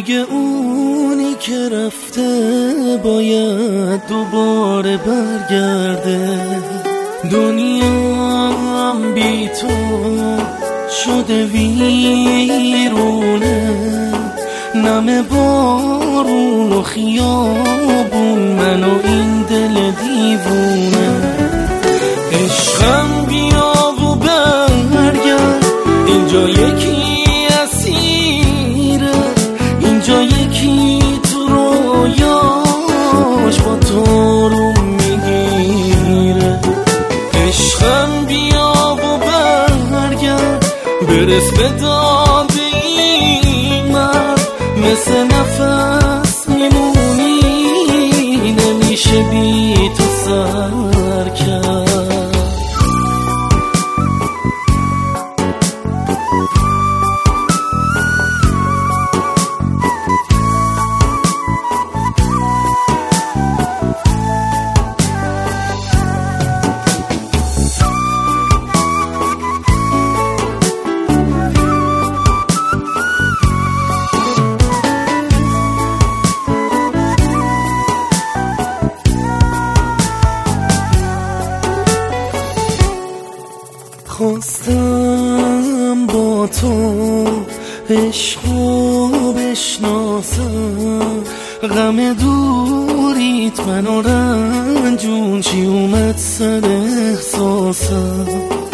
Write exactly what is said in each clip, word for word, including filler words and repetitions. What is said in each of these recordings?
میگه اونی که رفته باید دوباره برگرده. دنیام بی تو شده ویرونه، نم بارون و خیابون من و این دل دیوونه. عشقم بیا و برگرد، اینجا یکی اسیره، اینجا یکی تو رویاش با تو رو میگیره. عشقم بیا و برگرد، برس به داد این مرد، مثل نفس میمونی، نمیشه بی تو سر کرد. خواستم با تو عشقو بشناسم، غم دوریت منو رنجون، چی اومد سر احساسم.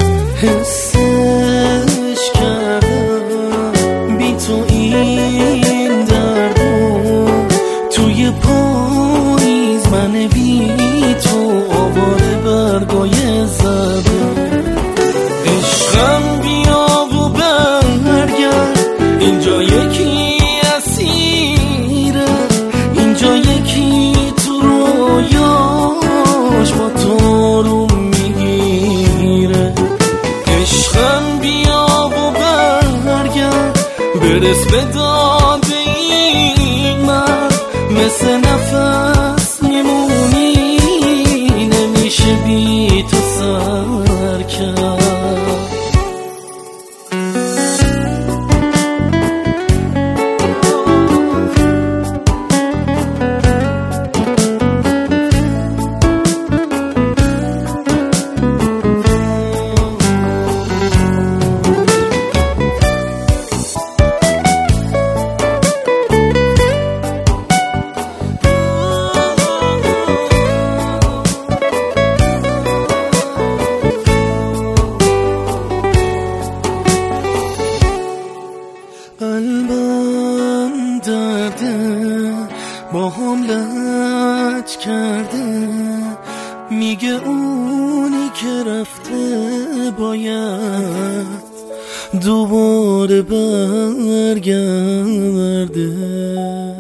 حسش کردم بی تو این دردو، توی پاییز من بی تو آواره برگای زده. عشقم بیا و برگرد، اینجا یکی اسیره، اینجا یکی تو رویاش با تو رو میگیره. عشقم بیا و برگرد، برس به داد این مرد، مثل نفس میمونی، نمیشه بی تو سر کرد. قلبم درده با هم لج کرده، میگه اونی که رفته باید دوباره برگرده.